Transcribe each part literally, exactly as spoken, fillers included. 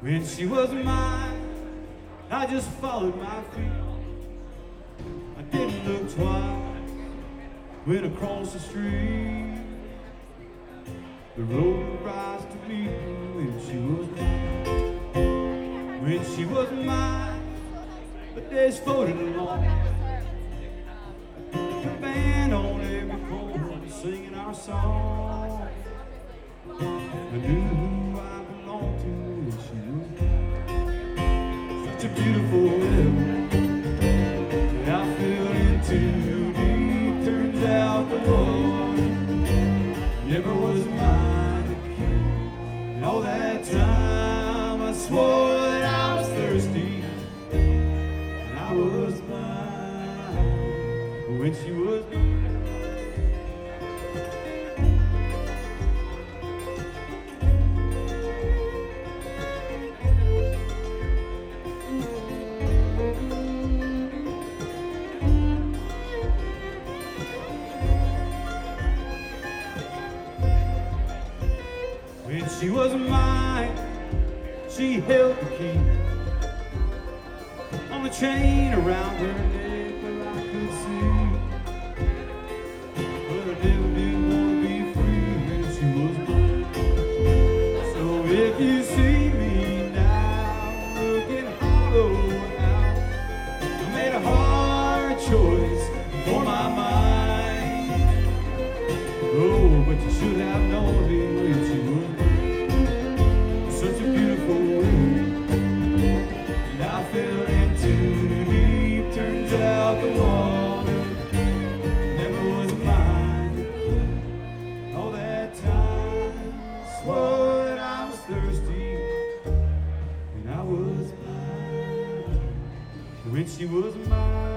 When she was mine, I just followed my feet. I didn't look twice when across the street. The road would rise to me when she was mine. When she was mine, the days floated along. The band on every corner singing our song. I knew who I belonged to when she was mine. Such a beautiful woman that I fell into deep. Turns out the Lord never was mine to keep. And all that time I swore that I was thirsty, and I was mine when she was mine. When she was mine, she held the key on the chain around her neck where I could see. But I never did want to be free when she was mine. So if you see me now looking hollow out, I made a hard choice for my mind. Oh, but you should have known me when she was mine. Such a beautiful woman, and I fell into deep. Turns out the water never was mine. All that time, swore that I was thirsty, and I was blind when she was mine.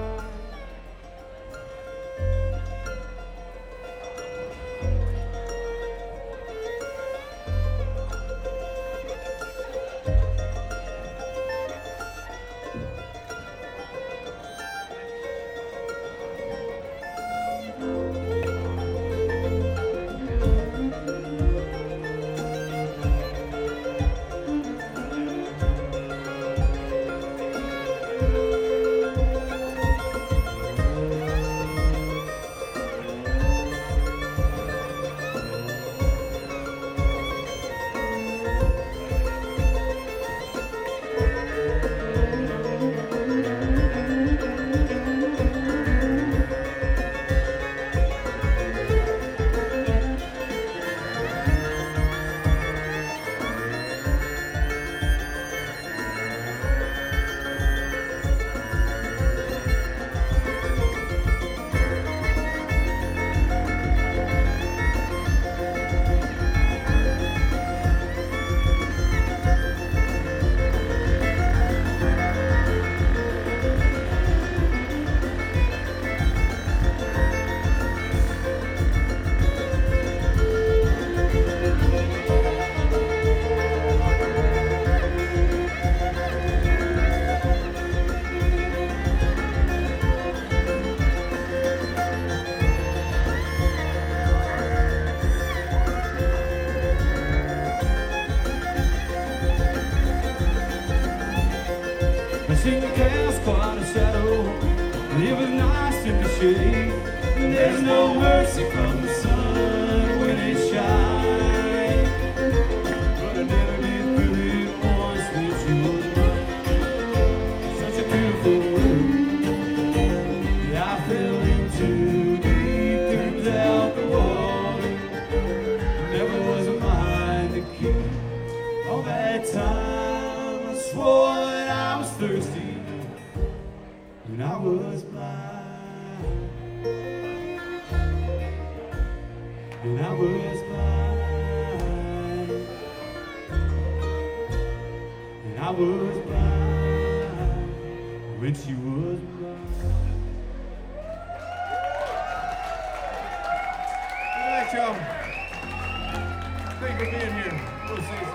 She cast quite a shadow. It was nice in the shade. There's no mercy from the sun when it shines. But I never did feel it once when she was mine. Such a beautiful world that I fell into deep. Turns out the water never was mine to keep. All that time I swore that I was thirsty, and I was blind, and I was blind, and I was blind when she was blind. Good night, y'all. Thank you for being here. We'll see you soon.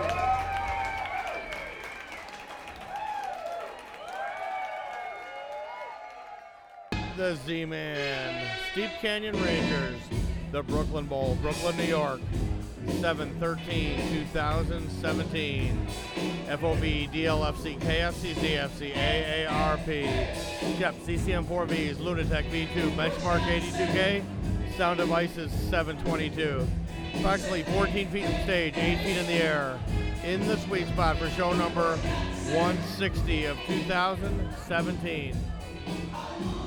The Z-Man, Steep Canyon Rangers, the Brooklyn Bowl, Brooklyn, New York. seven thirteen two thousand seventeen. F O V, D L F C, K F C, Z F C, A A R P, Shep, C C M four Vs, Lunatech V two, Benchmark eighty-two K, Sound Devices seven twenty-two. Approximately fourteen feet from stage, eight feet in the air, in the sweet spot for show number one sixty of two thousand seventeen.